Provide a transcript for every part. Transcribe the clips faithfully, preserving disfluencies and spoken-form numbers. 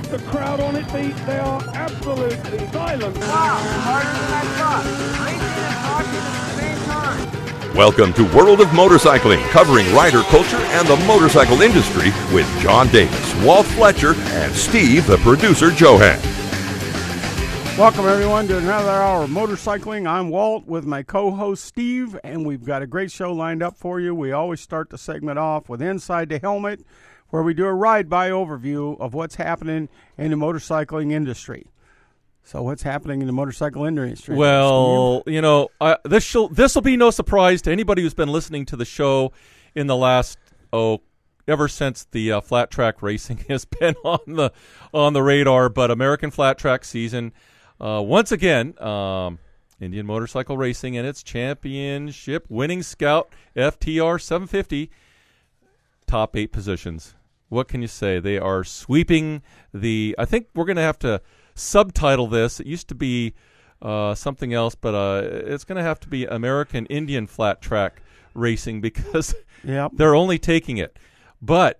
The crowd on its feet, they are absolutely silent. Wow, harder than I thought. Racing and talking at the same time. Welcome to World of Motorcycling, covering rider culture and the motorcycle industry with John Davis, Walt Fletcher, and Steve, the producer, Johan. Welcome, everyone, to another hour of motorcycling. I'm Walt with my co-host, Steve, and we've got a great show lined up for you. We always start the segment off with Inside the Helmet, where we do a ride-by overview of what's happening in the motorcycling industry. So what's happening in the motorcycle industry? Well, you know, uh, this shall, this will be no surprise to anybody who's been listening to the show in the last, oh, ever since the uh, flat track racing has been on the on the radar. But American flat track season, uh, once again, um, Indian Motorcycle Racing and its championship winning Scout F T R seven fifty, top eight positions. What can you say? They are sweeping the, I think we're going to have to subtitle this. It used to be uh, something else, but uh, it's going to have to be American Indian Flat Track Racing because yep. they're only taking it. But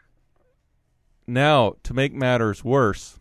now, to make matters worse,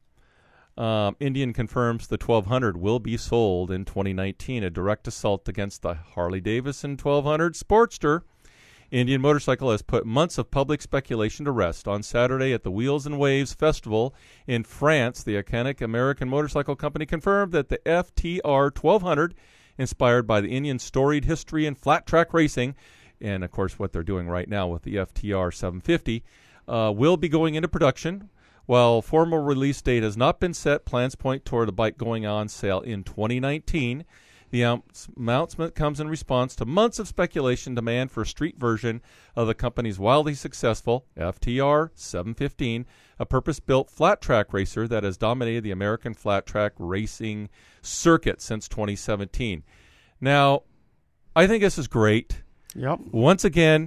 um, Indian confirms the twelve hundred will be sold in twenty nineteen, a direct assault against the Harley-Davidson twelve hundred Sportster. Indian Motorcycle has put months of public speculation to rest. On Saturday at the Wheels and Waves Festival in France, the iconic American motorcycle company confirmed that the F T R twelve hundred, inspired by the Indian storied history in flat track racing, and of course what they're doing right now with the F T R seven fifty, uh, will be going into production. While formal release date has not been set, plans point toward the bike going on sale in twenty nineteen. The announcement comes in response to months of speculation demand for a street version of the company's wildly successful F T R seven fifteen, a purpose-built flat-track racer that has dominated the American flat-track racing circuit since twenty seventeen. Now, I think this is great. Yep. Once again,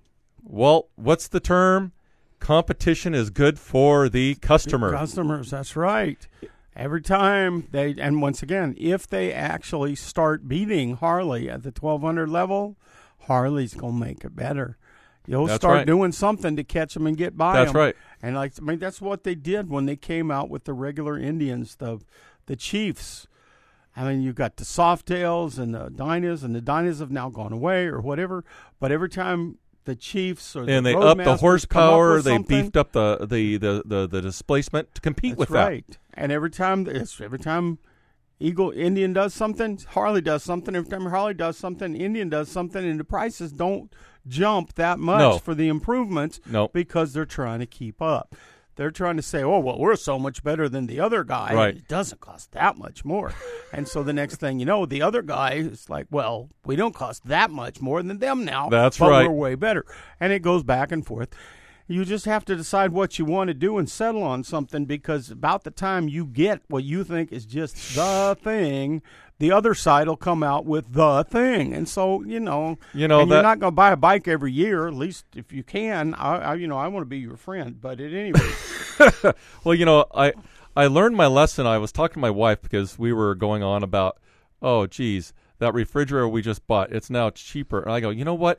Walt, what's the term? Competition is good for the customer. Customers, that's right. Every time they, and once again, if they actually start beating Harley at the twelve hundred level, Harley's going to make it better. You'll That's start right. doing something to catch them and get by That's them. right. And like, I mean, that's what they did when they came out with the regular Indians, the the Chiefs. I mean, you've got the Softails and the Dynas, and the Dynas have now gone away or whatever. But every time the Chiefs or the and they upped the Roadmasters horsepower, come up with they something, beefed up the the, the, the, the displacement to compete that's with right. that. And every time, it's, every time Eagle Indian does something, Harley does something. Every time Harley does something, Indian does something, and the prices don't jump that much No. for the improvements No. because they're trying to keep up. They're trying to say, oh, well, we're so much better than the other guy. Right. It doesn't cost that much more. And so the next thing you know, the other guy is like, well, we don't cost that much more than them now. That's but right. we're way better. And it goes back and forth. You just have to decide what you want to do and settle on something, because about the time you get what you think is just the thing, the other side will come out with the thing. And so, you know, You know and that, you're not going to buy a bike every year, at least if you can. I, I you know, I want to be your friend. But at any rate. well, you know, I I learned my lesson. I was talking to my wife because we were going on about, oh, geez, that refrigerator we just bought, it's now cheaper. And I go, you know what?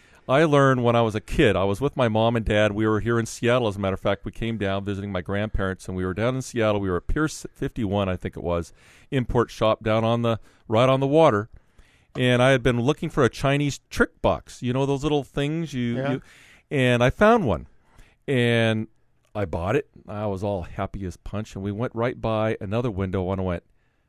I learned when I was a kid. I was with my mom and dad. We were here in Seattle, as a matter of fact. We came down visiting my grandparents, and we were down in Seattle. We were at Pier fifty-one, I think it was, import shop down on the right on the water. And I had been looking for a Chinese trick box. You know those little things you, Yeah. you and I found one. And I bought it. I was all happy as punch, and we went right by another window, and I went,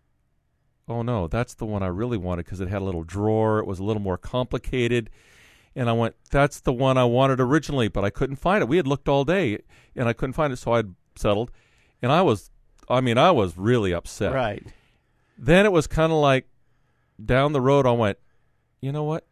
oh, no, that's the one I really wanted, because it had a little drawer. It was a little more complicated. And I went, that's the one I wanted originally, but I couldn't find it. We had looked all day, and I couldn't find it, so I settled. And I was, I mean, I was really upset. Right. Then it was kind of like down the road, I went, you know what?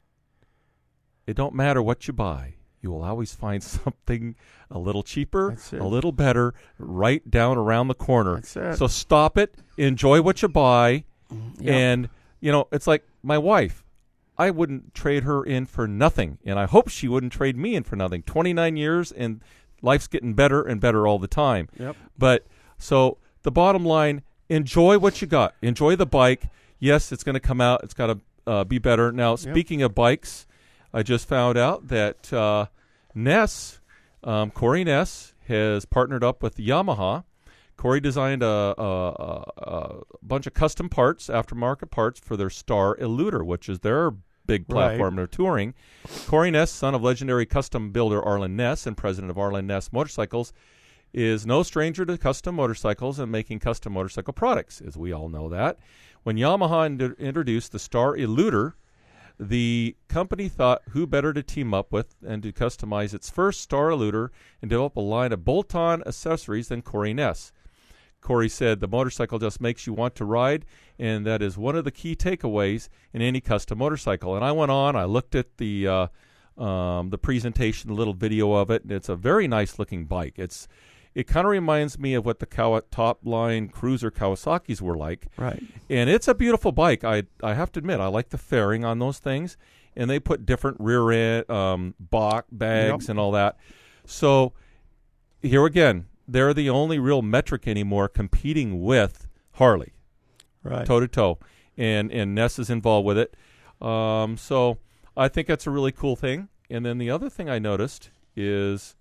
It don't matter what you buy. You will always find something a little cheaper, That's it. a little better, right down around the corner. That's it. So stop it, enjoy what you buy, Yep. and, you know, it's like my wife. I wouldn't trade her in for nothing, and I hope she wouldn't trade me in for nothing. twenty-nine years, and life's getting better and better all the time. Yep. But so the bottom line, enjoy what you got. Enjoy the bike. Yes, it's going to come out. It's got to uh, be better. Now, speaking of bikes, I just found out that uh, Ness, um, Corey Ness, has partnered up with Yamaha Corey designed a, a, a, a bunch of custom parts, aftermarket parts, for their Star Eluder, which is their big platform Right. they're touring. Corey Ness, son of legendary custom builder Arlen Ness and president of Arlen Ness Motorcycles, is no stranger to custom motorcycles and making custom motorcycle products, as we all know that. When Yamaha ind- introduced the Star Eluder, the company thought who better to team up with and to customize its first Star Eluder and develop a line of bolt-on accessories than Corey Ness. Corey said, the motorcycle just makes you want to ride, and that is one of the key takeaways in any custom motorcycle. And I went on, I looked at the uh, um, the presentation, a little video of it, and it's a very nice-looking bike. It's It kind of reminds me of what the Kawa- top-line cruiser Kawasaki's were like. Right. And it's a beautiful bike. I I have to admit, I like the fairing on those things, and they put different rear end, um, box, bags, Yep. and all that. So here again, they're the only real metric anymore competing with Harley, Right. toe to toe, and and Ness is involved with it. Um, so I think that's a really cool thing. And then the other thing I noticed is,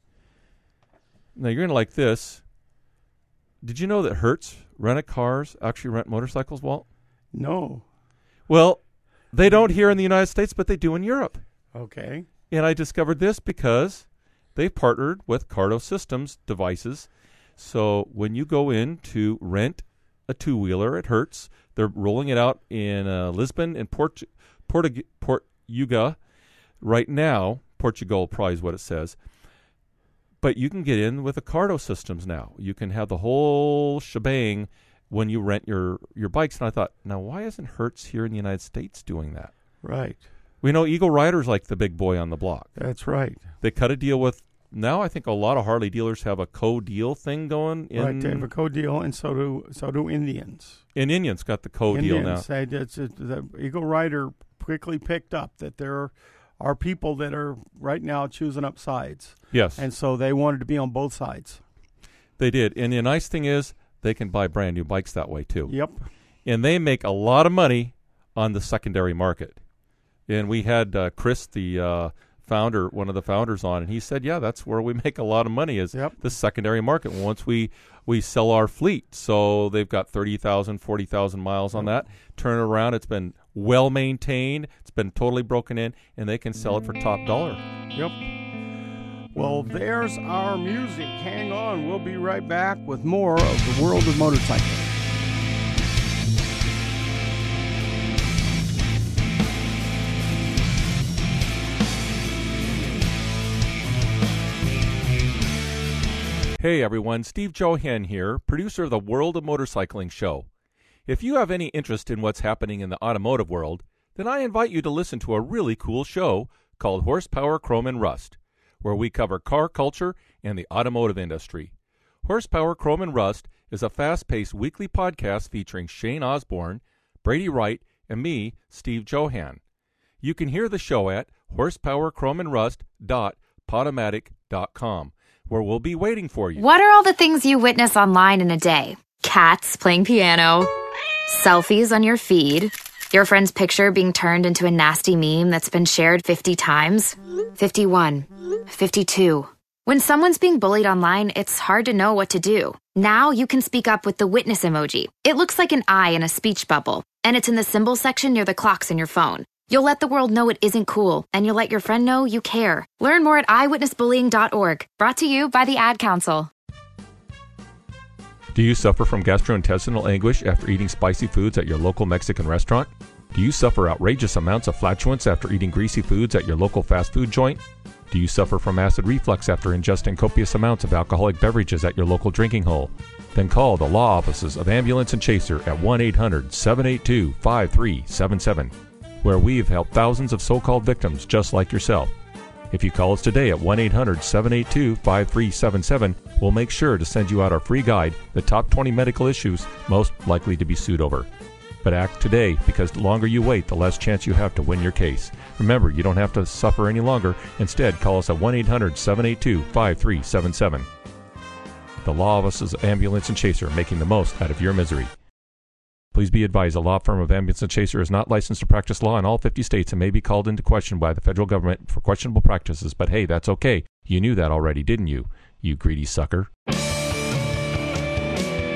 now you're gonna like this. Did you know that Hertz rented cars actually rent motorcycles, Walt? No. Well, they don't here in the United States, but they do in Europe. Okay. And I discovered this because they've partnered with Cardo Systems devices. So when you go in to rent a two-wheeler at Hertz, they're rolling it out in uh, Lisbon and Port Portug- Portugal right now. Portugal probably is what it says. But you can get in with the Cardo Systems now. You can have the whole shebang when you rent your, your bikes. And I thought, now why isn't Hertz here in the United States doing that? Right. We know Eagle Rider's like the big boy on the block. That's right. They cut a deal with, now I think a lot of Harley dealers have a co-deal thing going. In, right. They have a co-deal, and so do so do Indians. and Indians got the co-deal now. Indians, they, it's, it, the Eagle Rider quickly picked up that there are people that are right now choosing up sides. Yes, And so they wanted to be on both sides. they did. And the nice thing is they can buy brand new bikes that way too. Yep. And they make a lot of money on the secondary market. And we had uh, Chris, the uh, founder, one of the founders on, and he said, yeah, that's where we make a lot of money is Yep. the secondary market once we, we sell our fleet. So they've got thirty thousand, forty thousand miles on that. Turn it around. It's been well maintained. It's been totally broken in, and they can sell it for top dollar. Yep. Well, there's our music. Hang on. We'll be right back with more of the world of motorcycling. Hey everyone, Steve Johan here, producer of the World of Motorcycling show. If you have any interest in what's happening in the automotive world, then I invite you to listen to a really cool show called Horsepower, Chrome, and Rust, where we cover car culture and the automotive industry. Horsepower, Chrome, and Rust is a fast-paced weekly podcast featuring Shane Osborne, Brady Wright, and me, Steve Johan. You can hear the show at horsepower chrome and rust dot podomatic dot com, where we'll be waiting for you. What are all the things you witness online in a day? Cats playing piano, selfies on your feed, your friend's picture being turned into a nasty meme that's been shared fifty times, fifty-one, fifty-two. When someone's being bullied online, it's hard to know what to do. Now you can speak up with the witness emoji. It looks like an eye in a speech bubble, and it's in the symbol section near the clocks in your phone. You'll let the world know it isn't cool, and you'll let your friend know you care. Learn more at i witness bullying dot org. Brought to you by the Ad Council. Do you suffer from gastrointestinal anguish after eating spicy foods at your local Mexican restaurant? Do you suffer outrageous amounts of flatulence after eating greasy foods at your local fast food joint? Do you suffer from acid reflux after ingesting copious amounts of alcoholic beverages at your local drinking hole? Then call the law offices of Ambulance and Chaser at one eight hundred seven eight two five three seven seven, where we've helped thousands of so-called victims just like yourself. If you call us today at one eight hundred seven eight two five three seven seven, we'll make sure to send you out our free guide, The Top twenty Medical Issues Most Likely to be Sued Over. But act today, because the longer you wait, the less chance you have to win your case. Remember, you don't have to suffer any longer. Instead, call us at one eight hundred seven eight two five three seven seven. The law offices of Ambulance and Chaser, making the most out of your misery. Please be advised, the law firm of Ambulance and Chaser is not licensed to practice law in all fifty states and may be called into question by the federal government for questionable practices. But hey, that's okay. You knew that already, didn't you? You greedy sucker.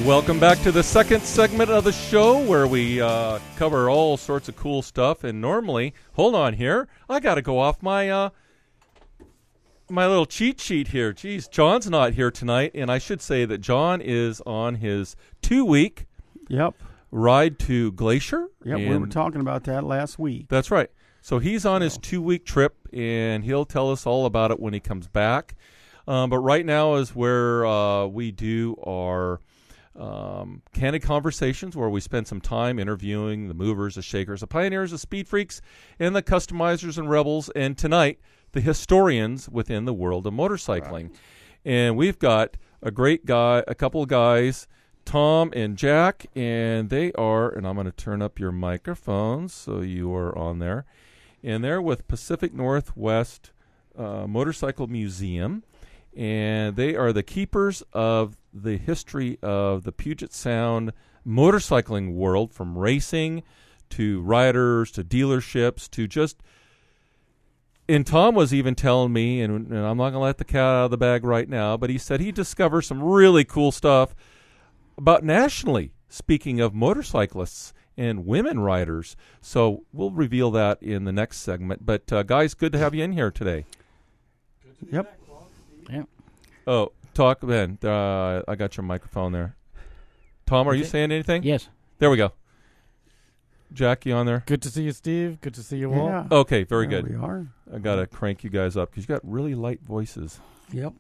Welcome back to the second segment of the show where we uh, cover all sorts of cool stuff. And normally, hold on here, I got to go off my uh, my little cheat sheet here. Geez, John's not here tonight, and I should say that John is on his two-week Yep. ride to Glacier. Yep, we were talking about that last week. That's right. So he's on his two-week trip, and he'll tell us all about it when he comes back. Um, but right now is where uh, we do our um, candid conversations, where we spend some time interviewing the movers, the shakers, the pioneers, the speed freaks, and the customizers and rebels. And tonight, the historians within the world of motorcycling. Right. And we've got a great guy, a couple of guys, Tom and Jack, and they are, and I'm going to turn up your microphones so you are on there, and they're with Pacific Northwest uh, Motorcycle Museum, and they are the keepers of the history of the Puget Sound motorcycling world, from racing to riders to dealerships to just... And Tom was even telling me, and, and I'm not going to let the cat out of the bag right now, but he said he discovered some really cool stuff about nationally, speaking of motorcyclists and women riders. So we'll reveal that in the next segment. But, uh, guys, good to have you in here today. Yep. Yep. Oh, talk, Ben. Uh, I got your microphone there. Tom, are Okay. you saying anything? Yes. There we go. Jack, you on there? Good to see you, Steve. Good to see you all. Yeah. Okay, very There good. we are. I got to crank you guys up because you got really light voices. Yep.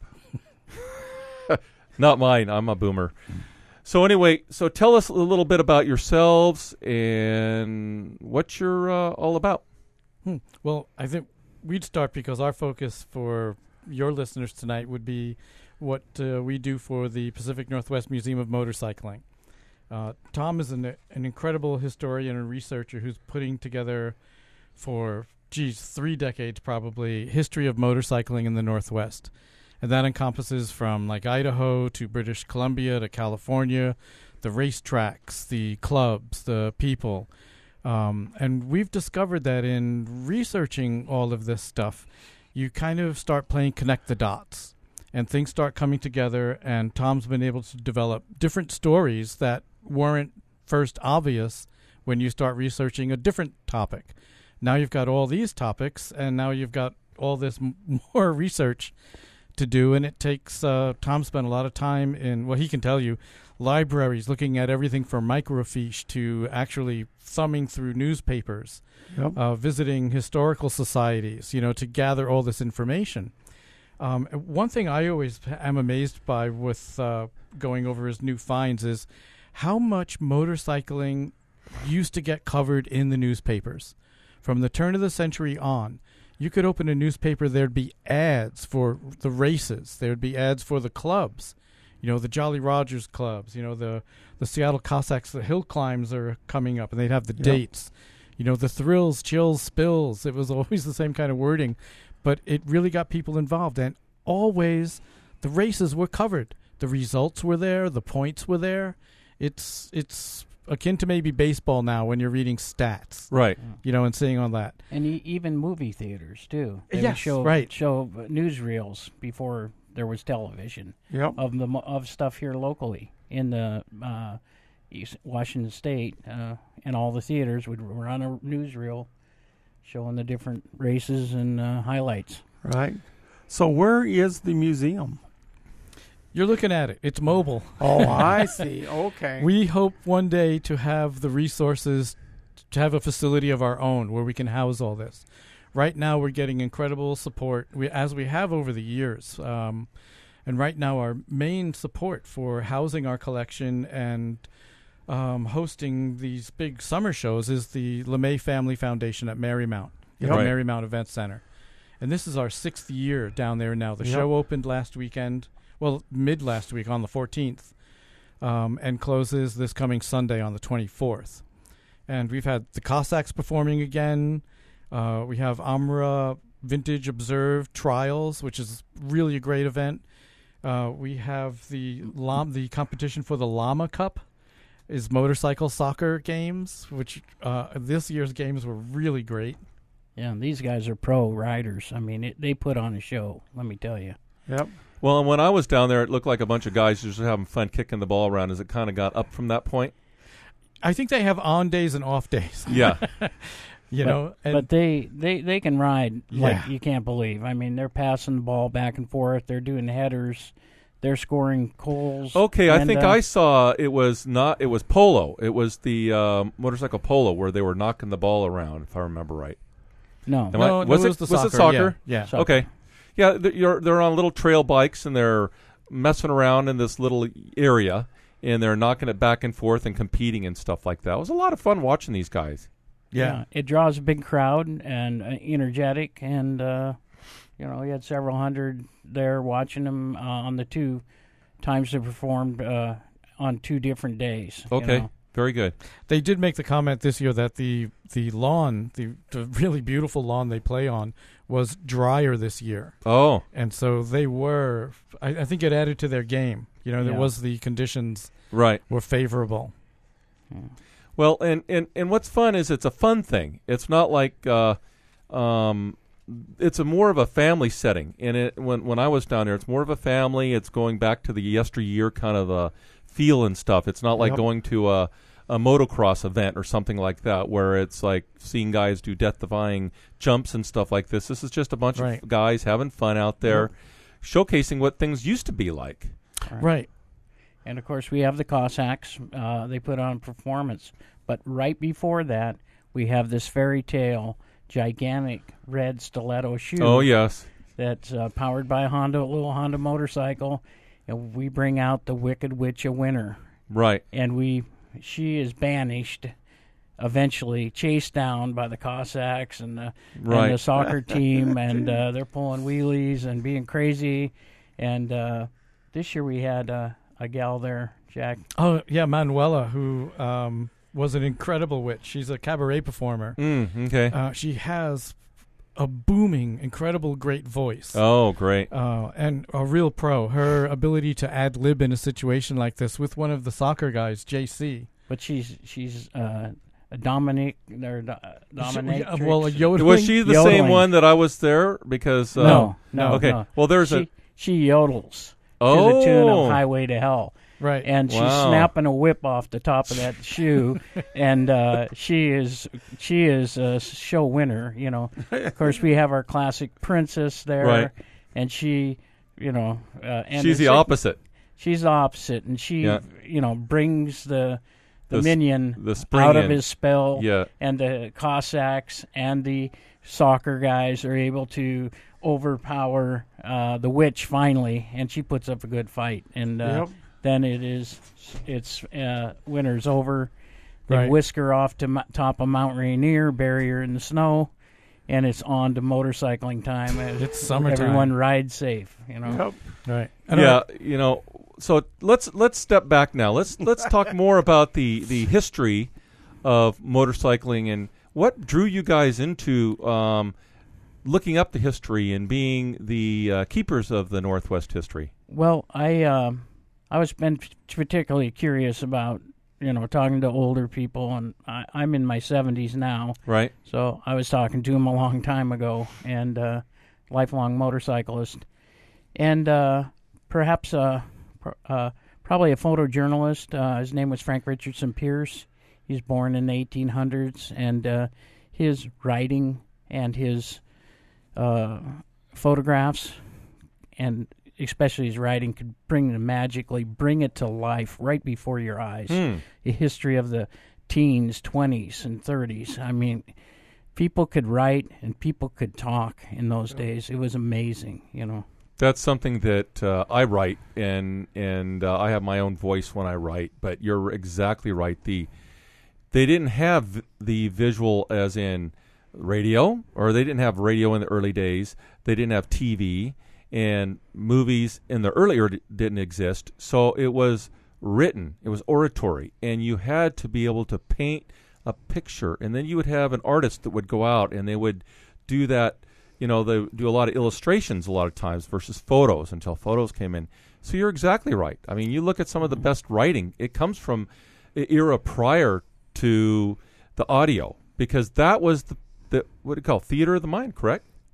Not mine. I'm a boomer. So anyway, so tell us a little bit about yourselves and what you're uh, all about. Hmm. Well, I think we'd start because our focus for your listeners tonight would be what uh, we do for the Pacific Northwest Museum of Motorcycling. Uh, Tom is an, an incredible historian and researcher who's putting together for, geez, three decades probably, history of motorcycling in the Northwest. And that encompasses from like Idaho to British Columbia to California, the racetracks, the clubs, the people. Um, and we've discovered that in researching all of this stuff, you kind of start playing connect the dots. And things start coming together, and Tom's been able to develop different stories that weren't first obvious when you start researching a different topic. Now you've got all these topics, and now you've got all this m- more research to do, and it takes, uh, Tom spent a lot of time in, well, he can tell you, libraries, looking at everything from microfiche to actually thumbing through newspapers, Yep. uh, visiting historical societies, you know, to gather all this information. Um, one thing I always am amazed by with uh, going over his new finds is how much motorcycling used to get covered in the newspapers. From the turn of the century on, you could open a newspaper, there'd be ads for the races. There'd be ads for the clubs. You know, the Jolly Rogers clubs, you know, the, the Seattle Cossacks, the hill climbs are coming up, and they'd have the Yep. dates. You know, the thrills, chills, spills. It was always the same kind of wording. But it really got people involved, and always the races were covered. The results were there. The points were there. It's it's akin to maybe baseball now when you're reading stats, Right. you know, and seeing all that. And e- even movie theaters, too. They would Yes, show, right. show uh, newsreels before there was television Yep. of the mo- of stuff here locally in the uh, East Washington State, uh, and all the theaters would run a newsreel showing the different races and uh, highlights. Right. So where is the museum? You're looking at it. It's mobile. Oh, I see. Okay. We hope one day to have the resources to have a facility of our own where we can house all this. Right now, we're getting incredible support, we, as we have over the years. Um, and right now, our main support for housing our collection and um, hosting these big summer shows is the LeMay Family Foundation at Marymount, Yep. the Right. Marymount Event Center. And this is our sixth year down there now. The Yep. show opened last weekend, well, mid last week on the fourteenth, um, and closes this coming Sunday on the twenty-fourth. And we've had the Cossacks performing again. Uh, we have Amra Vintage Observe Trials, which is really a great event. Uh, we have the Lam- the competition for the Llama Cup is motorcycle soccer games, which uh, this year's games were really great. Yeah, and these guys are pro riders. I mean, it, they put on a show, let me tell you. Yep. Well, and when I was down there, it looked like a bunch of guys just having fun kicking the ball around. As it kind of got up from that point? I think they have on days and off days. Yeah. you but, know, and but they, they, they can ride like Yeah. you can't believe. I mean, they're passing the ball back and forth. They're doing headers. They're scoring goals. Okay, I and, think uh, I saw it was not. It was polo. It was the um, motorcycle polo where they were knocking the ball around, if I remember right. No. Am I- no, was no, it was the was it soccer? soccer? Yeah. yeah. Soccer. Okay, yeah, they're, you're, they're on little trail bikes and they're messing around in this little area and they're knocking it back and forth and competing and stuff like that. It was a lot of fun watching these guys. Yeah. It draws a big crowd and uh, energetic, and uh, you know, we had several hundred there watching them uh, on the two times they performed uh, on two different days. you Okay, know. very good. They did make the comment this year that the the lawn, the, the really beautiful lawn they play on, was drier this year. Oh, And so they were, I, I think it added to their game. You know, there Yeah. was the conditions right. were favorable. Well, and, and, and what's fun is it's a fun thing. It's not like uh, um, it's a more of a family setting. And it when when I was down there, it's more of a family. It's going back to the yesteryear kind of uh, feel and stuff. It's not like Yep. going to a a motocross event or something like that, where it's like seeing guys do death-defying jumps and stuff like this. This is just a bunch Right. of guys having fun out there, showcasing what things used to be like. Right. And of course, we have the Cossacks. Uh, they put on performance, but right before that, we have this fairy tale, gigantic red stiletto shoe. Oh yes, That's uh, powered by a Honda, little Honda motorcycle, and we bring out the Wicked Witch of Winter, right. and we, she is banished, eventually chased down by the Cossacks and the, Right. and the soccer team, and uh, they're pulling wheelies and being crazy. And uh, this year we had uh, a gal there, Jack. Oh, yeah, Manuela, who um, was an incredible witch. She's a cabaret performer. Mm, okay. Uh, she has a booming, incredible, great voice. Oh, great. Uh, and a real pro. Her ability to ad lib in a situation like this with one of the soccer guys, J C. But she's she's uh, a Dominic or do, Dominatrix. Well, a yodeling. Was she the Yodeling. same one that I was there? Because uh, No, no. Okay. no. Well, there's she, a she yodels oh to the tune of "Highway to Hell," Right. and she's Wow. snapping a whip off the top of that shoe, and uh, she is she is a show winner. You know, of course, we have our classic princess there, Right. and she, you know, uh, and she's the it's- opposite. She's the opposite, and she, Yeah. you know, brings the the, The s- minion the spring out of in. his spell. Yeah. And the Cossacks and the soccer guys are able to overpower uh, the witch finally, and she puts up a good fight. And uh, Yep. then it is, it's uh, winter's over. They Right. whisk her off to mo- top of Mount Rainier, bury her in the snow, and it's on to motorcycling time. It's summertime. Everyone rides safe, you know. Yep. Right. And Yeah, I- you know. So let's let's step back now. Let's let's talk more about the the history of motorcycling and what drew you guys into um, looking up the history and being the uh, keepers of the Northwest history. Well, I um I was been particularly curious about, you know, talking to older people, and I, I'm in my seventies now, Right. so I was talking to them a long time ago, and uh, lifelong motorcyclist, and uh, perhaps uh, pr- uh, probably a photojournalist. Uh, his name was Frank Richardson Pierce. He was born in the eighteen hundreds, and uh, his writing and his uh, photographs, and especially his writing, could bring it magically, bring it to life right before your eyes. Hmm. The history of the teens, twenties, and thirties. I mean, people could write and people could talk in those days. It was amazing, you know. That's something that uh, I write, and and uh, I have my own voice when I write. But you're exactly right. The they didn't have the visual as in radio, or they didn't have radio in the early days. They didn't have T V, and movies in the earlier d- didn't exist. So it was written. It was oratory, and you had to be able to paint a picture, and then you would have an artist that would go out and they would do that. You know, they do a lot of illustrations a lot of times versus photos until photos came in. So you're exactly right. I mean, you look at some of the best writing, it comes from the era prior to the audio, because that was the, the what do you call it, theater of the mind, correct?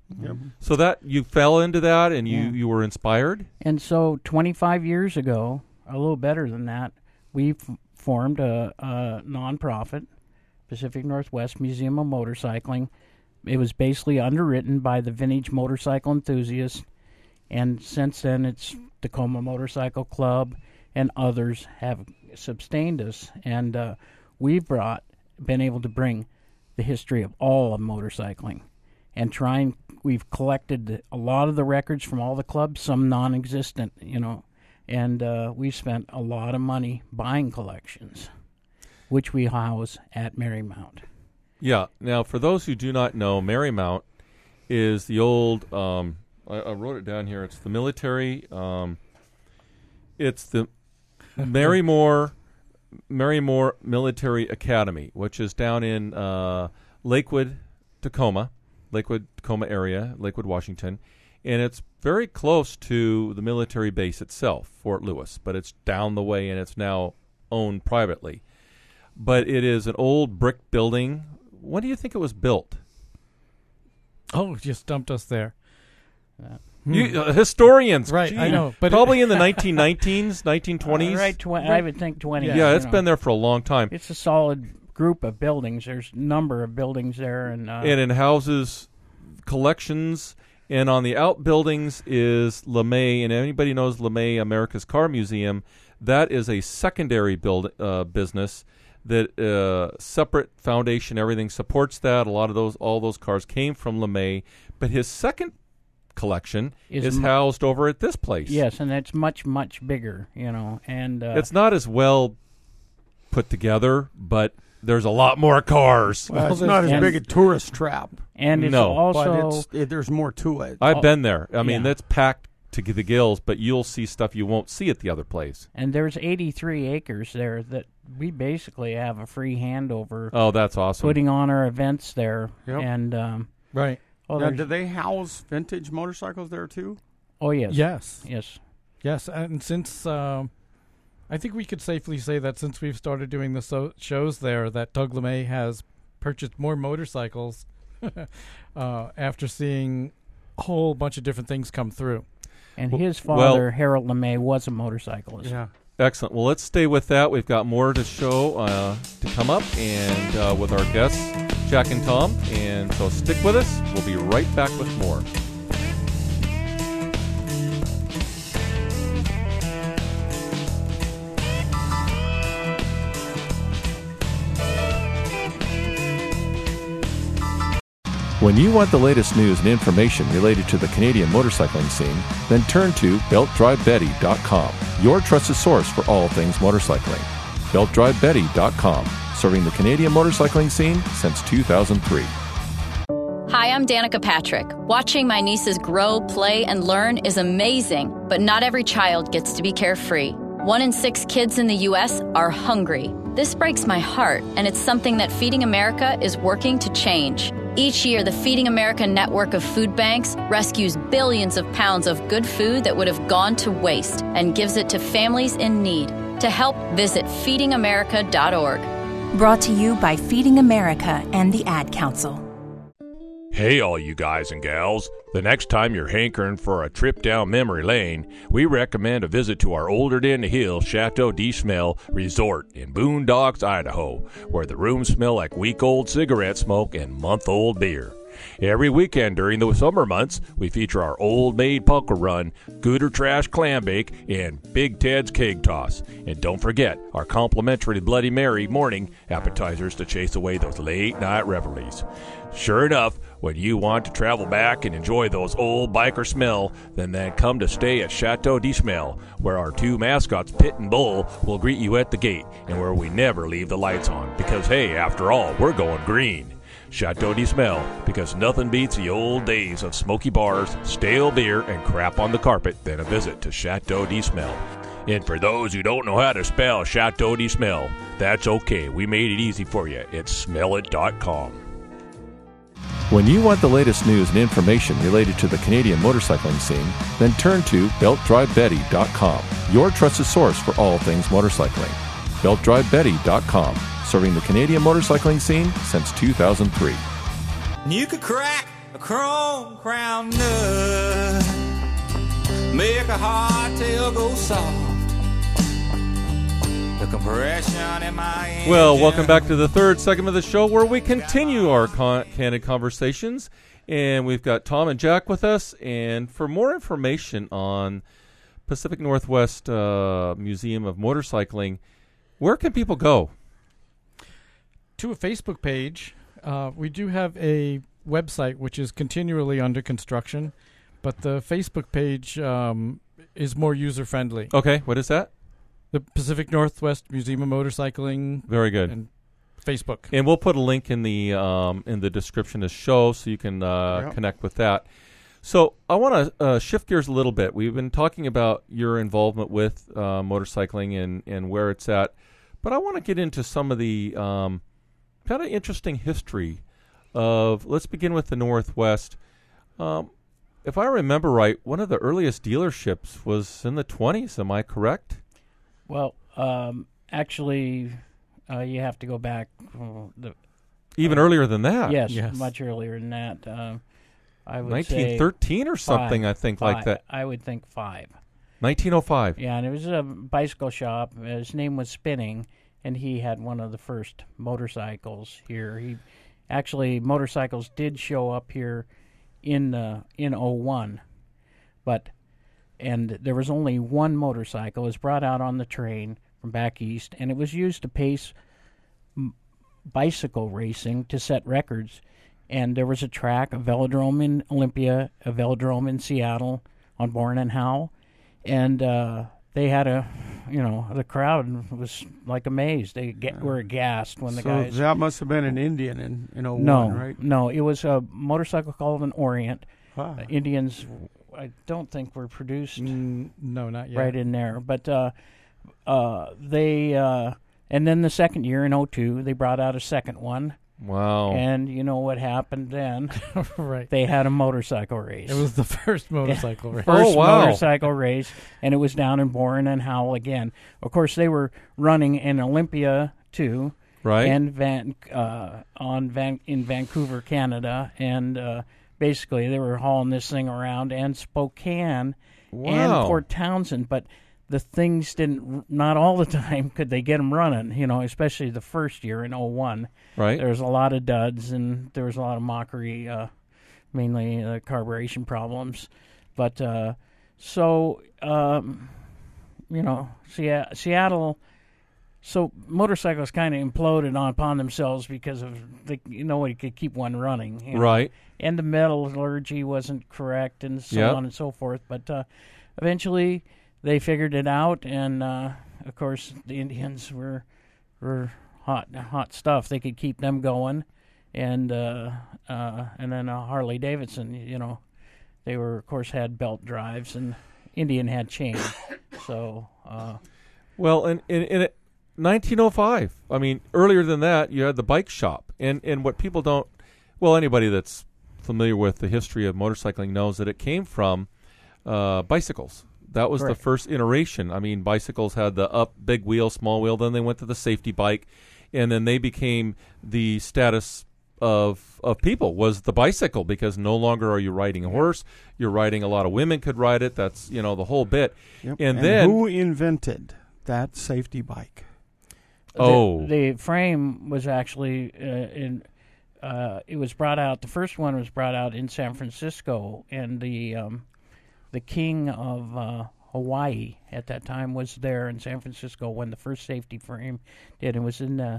Yep. So that you fell into that, and you, Yeah. you were inspired. And so twenty-five years ago, a little better than that, we f- formed a, a nonprofit, Pacific Northwest Museum of Motorcycling. It was basically underwritten by the vintage motorcycle enthusiasts, and since then it's Tacoma Motorcycle Club and others have sustained us. And uh, we've brought, been able to bring the history of all of motorcycling, and try and we've collected a lot of the records from all the clubs, some non-existent, you know, and uh, we've spent a lot of money buying collections, which we house at Marymount. Yeah. Now, for those who do not know, Marymount is the old. Um, I, I wrote it down here. It's the military. Um, it's the Marymore Marymore Military Academy, which is down in uh, Lakewood, Tacoma, Lakewood, Tacoma area, Lakewood, Washington, and it's very close to the military base itself, Fort Lewis, but it's down the way, and it's now owned privately. But it is an old brick building. When do you think it was built? Oh, you stumped us there. You, uh, historians, Right, gee, I know, but probably in the nineteen nineteens, nineteen twenties. Uh, right, tw- I would think twenty. Yeah, you it's know. been there for a long time. It's a solid group of buildings. There's a number of buildings there, and uh, And it houses collections, and on the outbuildings is LeMay, and anybody knows LeMay, America's Car Museum. That is a secondary build uh, business that uh, separate foundation, everything supports that. A lot of those, all those cars came from LeMay, but his second collection is, Is mu- housed over at this place. yes, and it's much much bigger, you know, and uh, It's not as well put together, but there's a lot more cars. Well, it's not as and- big a tourist trap, and it's no, but also it's, it, there's more to it. I've Oh, been there. I mean, yeah. that's packed to the gills, but you'll see stuff you won't see at the other place. and there's eighty-three acres there that we basically have a free handover Oh, that's awesome. putting on our events there, Yep. and um, Right. oh, Now, there's- do they house vintage motorcycles there too? oh yes, Yes. yes. Yes, and since um, I think we could safely say that since we've started doing the so- shows there, that Doug LeMay has purchased more motorcycles uh, after seeing a whole bunch of different things come through. And Well- his well- father, Harold LeMay, was a motorcyclist. Yeah. Excellent. Well, let's stay with that. We've got more to show uh, to come up, and uh, with our guests, Jack and Tom. And so stick with us. We'll be right back with more. When you want the latest news and information related to the Canadian motorcycling scene, then turn to belt drive betty dot com, your trusted source for all things motorcycling. belt drive betty dot com, serving the Canadian motorcycling scene since two thousand three. Hi, I'm Danica Patrick. Watching my nieces grow, play, and learn is amazing, but not every child gets to be carefree. One in six kids in the U S are hungry. This breaks my heart, and it's something that Feeding America is working to change. Each year, the Feeding America network of food banks rescues billions of pounds of good food that would have gone to waste and gives it to families in need. To help, visit feeding america dot org. Brought to you by Feeding America and the Ad Council. Hey, all you guys and gals. The next time you're hankering for a trip down memory lane, we recommend a visit to our older than the hill Chateau de Smell Resort in Boondocks, Idaho, where the rooms smell like week-old cigarette smoke and month-old beer. Every weekend during the summer months, we feature our Old Maid Pucker Run, Gooder Trash Clam Bake, and Big Ted's Keg Toss. And don't forget our complimentary Bloody Mary morning appetizers to chase away those late-night revelries. Sure enough, when you want to travel back and enjoy those old biker smell, then then come to stay at Chateau de Smell, where our two mascots, Pit and Bull, will greet you at the gate, and where we never leave the lights on, because hey, after all, we're going green. Chateau de Smell, because nothing beats the old days of smoky bars, stale beer, and crap on the carpet than a visit to Chateau de Smell. And for those who don't know how to spell Chateau de Smell, that's okay. We made it easy for you. It's smell it dot com. When you want the latest news and information related to the Canadian motorcycling scene, then turn to belt drive betty dot com, your trusted source for all things motorcycling. belt drive betty dot com, serving the Canadian motorcycling scene since two thousand three. Nuka crack! a chrome crown nut, make a hardtail go soft. The compression in my engine. Well, welcome back to the third segment of the show where we continue our con- candid conversations. And we've got Tom and Jack with us. And for more information on Pacific Northwest uh, Museum of Motorcycling, where can people go? To a Facebook page. Uh, we do have a website which is continually under construction, but the Facebook page um, is more user-friendly. Okay, what is that? The Pacific Northwest Museum of Motorcycling. Very good. And Facebook. And we'll put a link in the um, in the description of the show so you can uh, Yep. connect with that. So I want to uh, shift gears a little bit. We've been talking about your involvement with uh, motorcycling and, and where it's at, but I want to get into some of the um, kind of interesting history of, let's begin with the Northwest. Um, if I remember right, one of the earliest dealerships was in the twenties, am I correct? Well, um, actually, uh, you have to go back. Uh, the, Even uh, earlier than that? Yes, Yes. much earlier than that. Uh, I would nineteen thirteen say or something, five, I think, five. like that. I would think five. nineteen oh five. Yeah, and it was a bicycle shop. His name was Spinning, and he had one of the first motorcycles here. He actually, motorcycles did show up here in uh, in oh one, but and there was only one motorcycle. It was brought out on the train from back east, and it was used to pace m- bicycle racing to set records. And there was a track, a velodrome in Olympia, a velodrome in Seattle on Bourne and Howe, and uh, they had a, you know, the crowd was like amazed. They get, were aghast when the so guys. that must have been an Indian in in oh one, No, right? no, it was a motorcycle called an Orient. Ah. Uh, Indians, I don't think were produced. Mm, no, not yet. Right in there, but uh, uh, they uh, and then the second year in oh two, they brought out a second one. Wow. And you know what happened then? Right. They had a motorcycle race. It was the first motorcycle race. First Oh, wow. motorcycle race, and it was down in Bourne and Howell again. Of course, they were running in Olympia too, Right. And Van uh, on Van in Vancouver, Canada, and uh, basically they were hauling this thing around, and Spokane Wow. and Port Townsend, but the things didn't, not all the time could they get them running, you know, especially the first year in oh one. Right. There was a lot of duds, and there was a lot of mockery, uh, mainly uh, carburation problems. But, uh, so, um, you know, Se- Seattle, so motorcycles kind of imploded on upon themselves because of, the, nobody could keep one running. You know? Right. And the metallurgy wasn't correct, and so Yep. on and so forth. But uh, eventually they figured it out, and uh, of course the Indians were were hot hot stuff. They could keep them going, and uh, uh, and then uh, Harley Davidson, you know, they were of course had belt drives, and Indian had chain. So uh, Well, in in, in it, nineteen oh five. I mean, earlier than that, you had the bike shop, and and what people don't, well, anybody that's familiar with the history of motorcycling knows that it came from uh, bicycles. That was Correct. the first iteration. I mean, bicycles had the up, big wheel, small wheel. Then they went to the safety bike, and then they became the status of of people was the bicycle, because no longer are you riding a horse. You're riding. A lot of women could ride it. That's, you know, the whole bit. Yep. And, And then who invented that safety bike? Oh. the, the frame was actually uh, in. Uh, it was brought out. The first one was brought out in San Francisco, and the um, the king of uh, Hawaii at that time was there in San Francisco when the first safety frame did. It was in uh,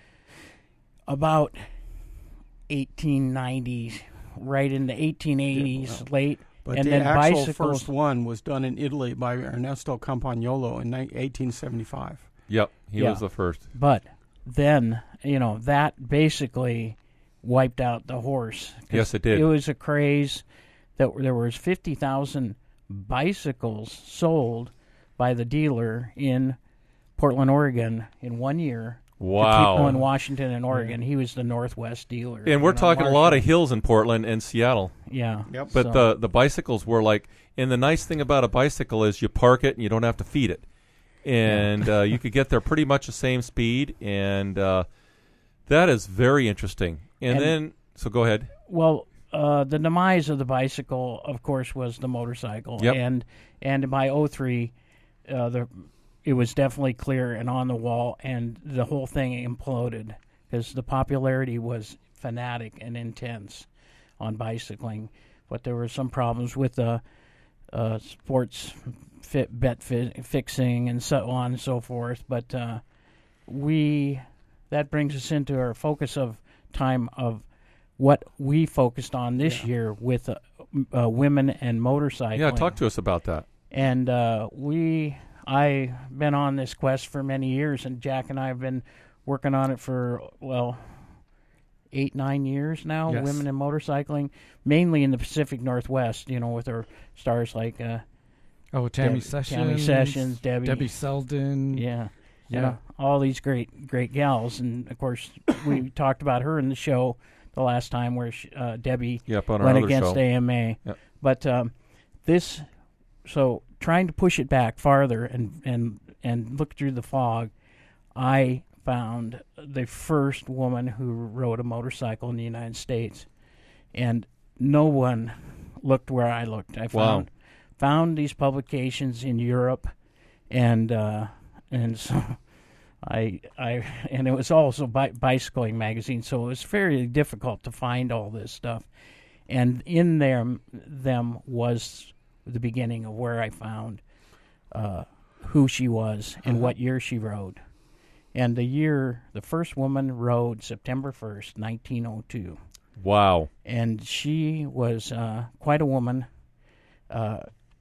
about eighteen nineties, right in the eighteen eighties, Yeah, well, late. But and the then actual bicycles. first one was done in Italy by Ernesto Campagnolo in ni- eighteen seventy-five. Yep, he Yeah. was the first. But then, you know, that basically wiped out the horse. 'Cause Yes, it did. It was a craze that there was fifty thousand bicycles sold by the dealer in Portland, Oregon in one year. to Wow. people in Washington and Oregon. He was the Northwest dealer. And we're you know, talking a Marshall. lot of hills in Portland and Seattle. Yeah. Yep. But So- the the bicycles were like, and the nice thing about a bicycle is you park it and you don't have to feed it, and uh, you could get there pretty much the same speed, and uh, that is very interesting. And, And- then, so go ahead. Well, uh, the demise of the bicycle, of course, was the motorcycle. Yep. And and by oh three, uh, the it was definitely clear and on the wall, and the whole thing imploded because the popularity was fanatic and intense on bicycling. But there were some problems with the uh, sports fit bet fi- fixing and so on and so forth. But uh, we that brings us into our focus of time of what we focused on this Yeah. year with uh, uh, women and motorcycling. Yeah, talk to us about that. And uh, we, I've been on this quest for many years, and Jack and I have been working on it for, well, eight, nine years now, Yes. women in motorcycling, mainly in the Pacific Northwest, you know, with our stars like uh, Oh, Tammy Deb- Sessions. Tammy Sessions, Debbie. Debbie Selden. Yeah. Yeah. You know, all these great, great gals. And, of course, we talked about her in the show the last time where she, uh, Debbie Yep, on our went other against show. A M A. Yep. But um, this, so trying to push it back farther and, and, and look through the fog, I found the first woman who rode a motorcycle in the United States. And no one looked where I looked. I found Wow. found these publications in Europe, and uh, and so I I and it was also bi- bicycling magazine, so it was very difficult to find all this stuff. And in there, them was the beginning of where I found uh, who she was and Uh-huh. what year she rode. And the year, the first woman rode September first, nineteen oh two. Wow. And she was uh, quite a woman. Uh,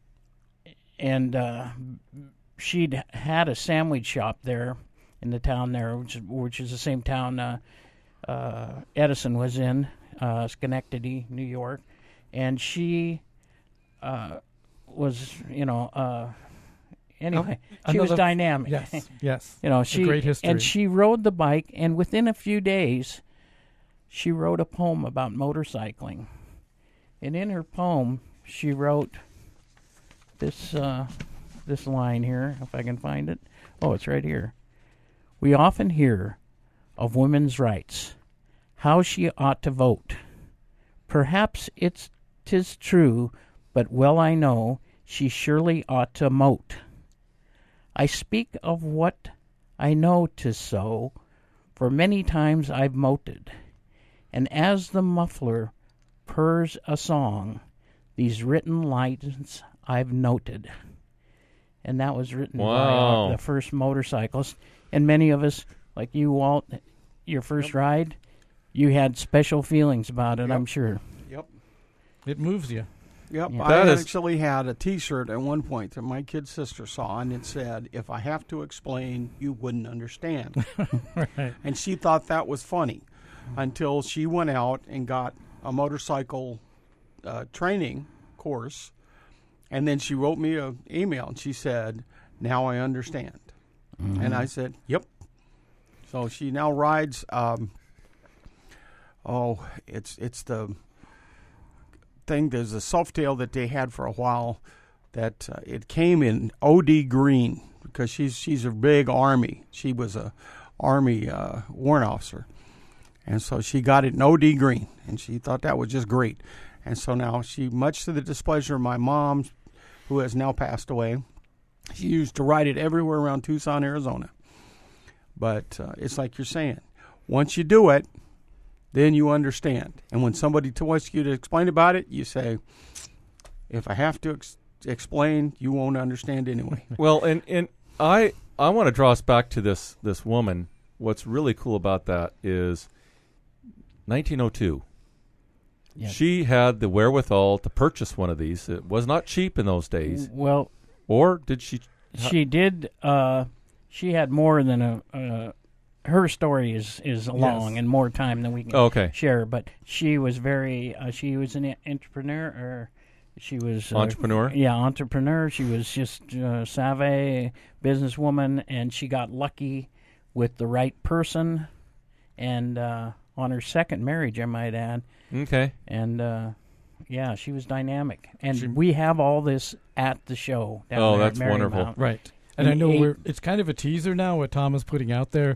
and uh, she'd had a sandwich shop there in the town there, which, which is the same town uh, uh, Edison was in, uh, Schenectady, New York. And she uh, was, you know, uh, anyway, Oh, she was another- dynamic. yes, yes. You know, A she great history. and she rode the bike, and within a few days, she wrote a poem about motorcycling. And in her poem, she wrote this uh, this line here, if I can find it. Oh, it's right here. We often hear of women's rights, how she ought to vote. Perhaps it's 'tis true, but well I know she surely ought to mote. I speak of what I know 'tis so, for many times I've moted. And as the muffler purrs a song, these written lines I've noted. And that was written Wow. by uh, the first motorcyclist. And many of us, like you, Walt, your first ride, you had special feelings about it, Yep. I'm sure. Yep. It moves you. Yep, Yeah. I That is- actually had a T-shirt at one point that my kid sister saw, and it said, "If I have to explain, you wouldn't understand." Right. And she thought that was funny until she went out and got a motorcycle uh, training course, and then she wrote me an email, and she said, "Now I understand." Mm-hmm. And I said, "Yep." So she now rides. Um, oh, it's it's the thing. There's a Softail that they had for a while that uh, it came in O D green because she's she's a big Army. She was a Army uh, warrant officer, and so she got it in O D green, and she thought that was just great. And so now she, much to the displeasure of my mom, who has now passed away, she used to ride it everywhere around Tucson, Arizona. But uh, it's like you're saying, once you do it, then you understand. And when somebody t- wants you to explain about it, you say, if I have to ex- explain, you won't understand anyway. Well, and, and I I want to draw us back to this this woman. What's really cool about that is nineteen oh two. Yes. She had the wherewithal to purchase one of these. It was not cheap in those days. Well, Or did she? she did. Uh, she had more than a. Uh, her story is is long and more time than we can Oh, okay. share. But she was very. Uh, she was an entrepreneur, or she was uh, Entrepreneur? Yeah, entrepreneur. She was just uh, savvy businesswoman, and she got lucky with the right person, and uh, on her second marriage, I might add. Okay. And uh, yeah, she was dynamic, and She- we have all this at the show. Down Oh, there at that's wonderful. Marymount. Right. And I In know eight- we're, it's kind of a teaser now what Tom is putting out there.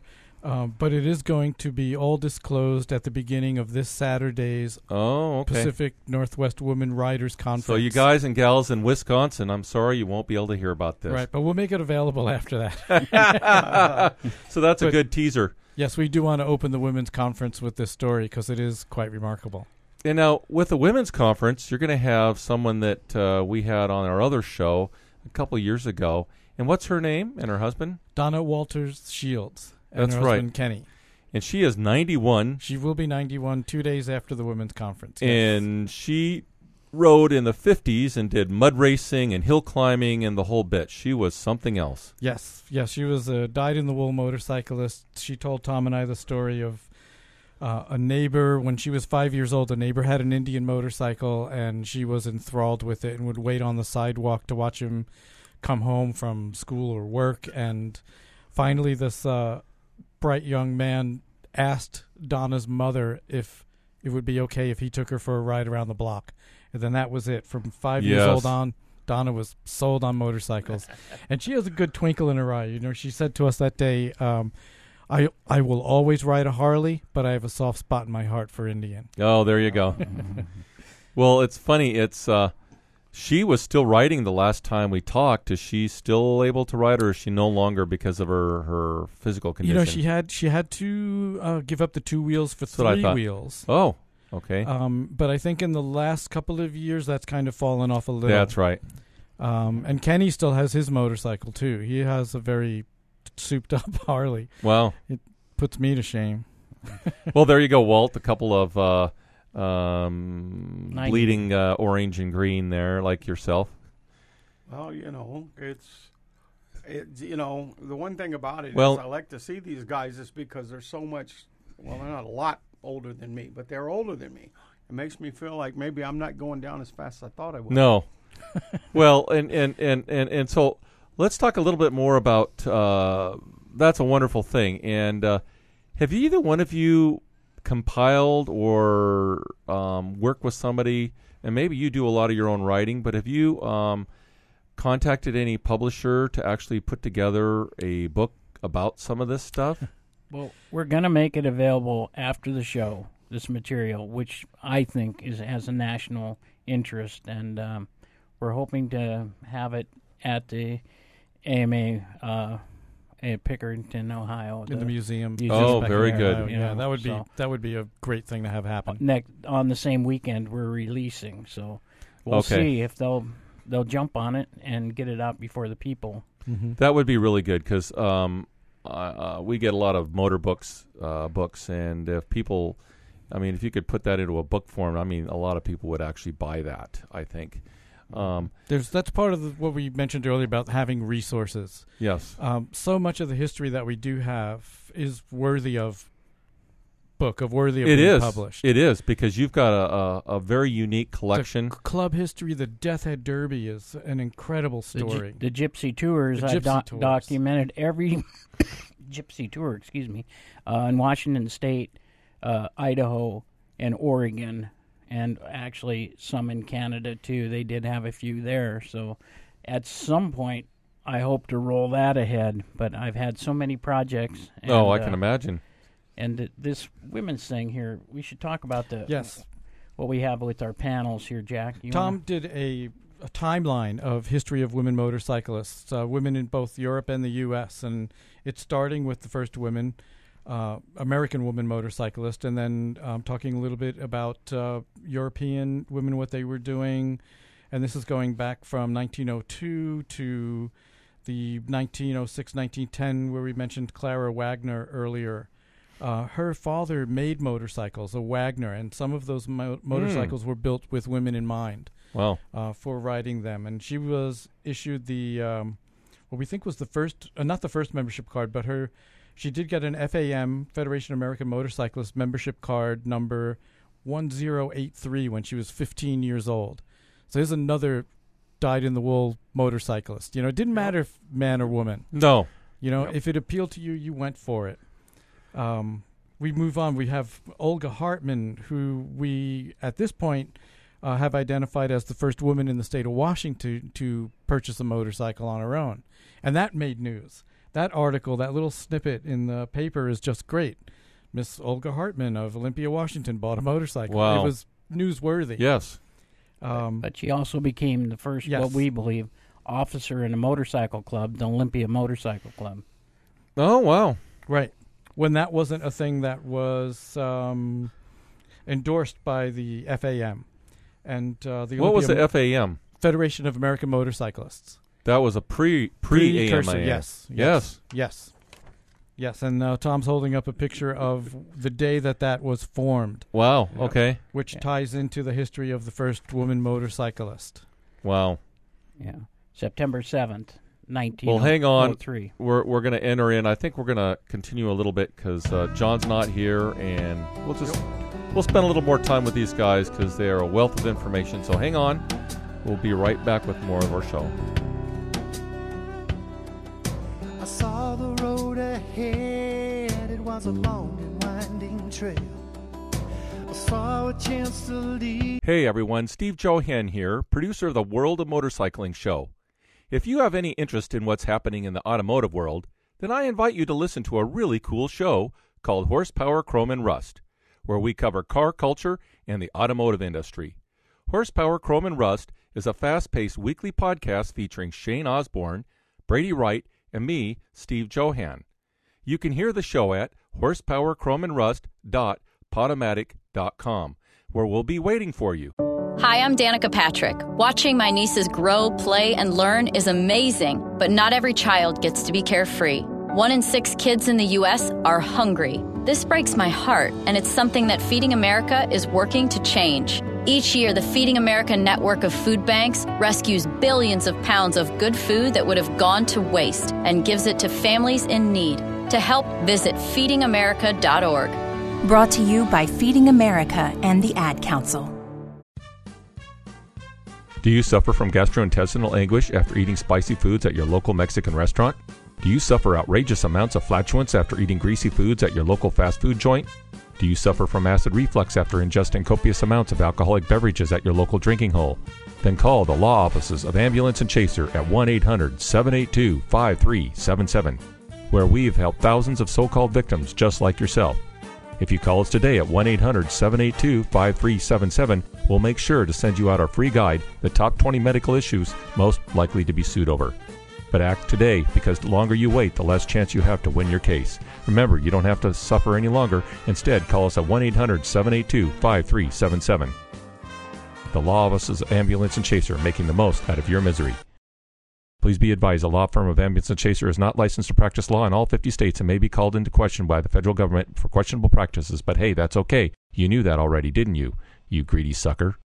Um, but it is going to be all disclosed at the beginning of this Saturday's oh, okay. Pacific Northwest Women Riders Conference. So you guys and gals in Wisconsin, I'm sorry you won't be able to hear about this. Right, but we'll make it available after that. So that's but a good teaser. Yes, we do want to open the women's conference with this story because it is quite remarkable. And now, with the women's conference, you're going to have someone that uh, we had on our other show a couple years ago. And what's her name and her husband? Donna Walters Shields. And That's her right. husband, Kenny. And she is ninety-one. She will be ninety-one two days after the women's conference. Yes. And she rode in the fifties and did mud racing and hill climbing and the whole bit. She was something else. Yes. Yes, she was a dyed-in-the-wool motorcyclist. She told Tom and I the story of uh, a neighbor. When she was five years old, a neighbor had an Indian motorcycle, and she was enthralled with it and would wait on the sidewalk to watch him come home from school or work. And finally, this uh, bright young man asked Donna's mother if it would be okay if he took her for a ride around the block. And then that was it. From five yes. years old on, Donna was sold on motorcycles. And she has a good twinkle in her eye. You know, she said to us that day, um, I I will always ride a Harley, but I have a soft spot in my heart for Indian. Oh, there you go. Well, it's funny. It's uh, she was still riding the last time we talked. Is she still able to ride, or is she no longer because of her, her physical condition? You know, she had she had to uh, give up the two wheels for That's what I three thought. wheels. Oh, okay. Um, but I think in the last couple of years, that's kind of fallen off a little. That's right. Um, and Kenny still has his motorcycle, too. He has a very souped-up Harley. Wow. It puts me to shame. Well, there you go, Walt. A couple of uh, um, bleeding uh, orange and green there, like yourself. Well, you know, it's, it's you know, the one thing about it well, is I like to see these guys is because they're so much, well, they're not a lot older than me, but they're older than me. It makes me feel like maybe I'm not going down as fast as I thought I would. No. Well, and, and, and, and, and so let's talk a little bit more about uh, that's a wonderful thing. And uh, have either one of you compiled or um, worked with somebody, and maybe you do a lot of your own writing, but have you um, contacted any publisher to actually put together a book about some of this stuff? Well, we're going to make it available after the show, this material, which I think is has a national interest, and um, we're hoping to have it at the A M A uh, at Pickerington, Ohio, in the, the museum. museum. Oh, very good. Ohio. Yeah, know, that would be so. that would be a great thing to have happen. Next on the same weekend, we're releasing, so we'll okay. see if they'll they'll jump on it and get it out before the people. Mm-hmm. That would be really good because um, uh, we get a lot of motor books, uh, books, and if people, I mean, if you could put that into a book form, I mean, a lot of people would actually buy that, I think. Um, There's that's part of the, what we mentioned earlier about having resources. Yes. Um, so much of the history that we do have is worthy of book, of worthy of it being is. published. It is because you've got a, a, a very unique collection. The club history, the Death Head Derby is an incredible story. The, the Gypsy Tours, The I've Gypsy doc- Tours. documented every Gypsy Tour, excuse me, uh, in Washington State, uh, Idaho, and Oregon. And actually some in Canada, too. They did have a few there. So at some point, I hope to roll that ahead. But I've had so many projects. And, oh, I can uh, imagine. And th- this women's thing here, we should talk about the Yes. what we have with our panels here, Jack. You Tom wanna? did a, a timeline of history of women motorcyclists, uh, women in both Europe and the U S, and it's starting with the first women, uh, American woman motorcyclist, and then um, talking a little bit about uh, European women, what they were doing, and this is going back from nineteen oh two to the nineteen oh six, nineteen ten, where we mentioned Clara Wagner earlier. Uh, her father made motorcycles, a Wagner, and some of those mo- motorcycles mm. were built with women in mind. Wow. Uh, for riding them. And she was issued the, um, what we think was the first, uh, not the first membership card, but her, she did get an F A M, Federation of American Motorcyclists, membership card number one zero eight three when she was fifteen years old. So there's another dyed-in-the-wool motorcyclist. You know, it didn't matter if man or woman. No. You know, Yep. if it appealed to you, you went for it. Um, we move on. We have Olga Hartman, who we, at this point, uh, have identified as the first woman in the state of Washington to, to purchase a motorcycle on her own. And that made news. that article, that little snippet in the paper is just great. Miss Olga Hartman of Olympia, Washington, bought a motorcycle. Wow. It was newsworthy. Yes. Um, but she also became the first, yes. what we believe, officer in a motorcycle club, the Olympia Motorcycle Club. Oh, wow. Right. When that wasn't a thing that was um, endorsed by the F A M. And uh, the What Olympia was the F A M? Federation of American Motorcyclists. That was a pre pre A M A. Precursor, yes, yes. Yes. Yes. Yes, and uh, Tom's holding up a picture of the day that that was formed. Wow, Yeah. okay. Which ties into the history of the first woman motorcyclist. Wow. Yeah. September seventh, nineteen oh three. Well, hang on. We're we're going to enter in. I think we're going to continue a little bit because uh, John's not here, and we'll just we'll spend a little more time with these guys because they are a wealth of information. So hang on. We'll be right back with more of our show. I saw the road ahead. It was a long and winding trail. I saw a chance to lead. Hey everyone, Steve Johan here, producer of the World of Motorcycling show. If you have any interest in what's happening in the automotive world, then I invite you to listen to a really cool show called Horsepower, Chrome, and Rust, where we cover car culture and the automotive industry. Horsepower, Chrome, and Rust is a fast-paced weekly podcast featuring Shane Osborne, Brady Wright, and me, Steve Johan. You can hear the show at horsepower chrome and rust dot podomatic dot com, where we'll be waiting for you. Hi, I'm Danica Patrick. Watching my nieces grow, play, and learn is amazing, but not every child gets to be carefree. One in six kids in the U S are hungry. This breaks my heart, and it's something that Feeding America is working to change. Each year, the Feeding America network of food banks rescues billions of pounds of good food that would have gone to waste and gives it to families in need. To help, visit feeding america dot org. Brought to you by Feeding America and the Ad Council. Do you suffer from gastrointestinal anguish after eating spicy foods at your local Mexican restaurant? Do you suffer outrageous amounts of flatulence after eating greasy foods at your local fast food joint? Do you suffer from acid reflux after ingesting copious amounts of alcoholic beverages at your local drinking hole? Then call the law offices of Ambulance and Chaser at one eight hundred seven eight two five three seven seven, where we've helped thousands of so-called victims just like yourself. If you call us today at one eight hundred seven eight two five three seven seven, we'll make sure to send you out our free guide, The Top twenty Medical Issues Most Likely to Be Sued Over. But act today, because the longer you wait, the less chance you have to win your case. Remember, you don't have to suffer any longer. Instead, call us at one eight hundred seven eight two five three seven seven. The law offices of Ambulance and Chaser, making the most out of your misery. Please be advised, the law firm of Ambulance and Chaser is not licensed to practice law in all fifty states and may be called into question by the federal government for questionable practices. But hey, that's okay. You knew that already, didn't you? You greedy sucker.